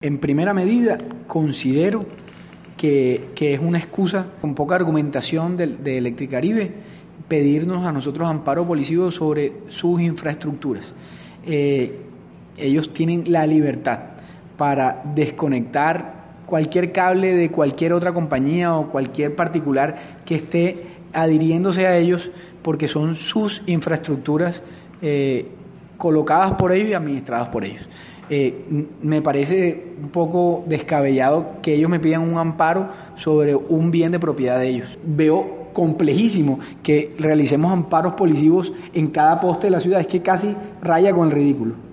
En primera medida, considero que es una excusa con poca argumentación de Electricaribe pedirnos a nosotros amparo policivo sobre sus infraestructuras. Ellos tienen la libertad para desconectar cualquier cable de cualquier otra compañía o cualquier particular que esté adhiriéndose a ellos, porque son sus infraestructuras colocadas por ellos y administradas por ellos. Me parece un poco descabellado que ellos me pidan un amparo sobre un bien de propiedad de ellos. Veo complejísimo que realicemos amparos policivos en cada poste de la ciudad, es que casi raya con el ridículo.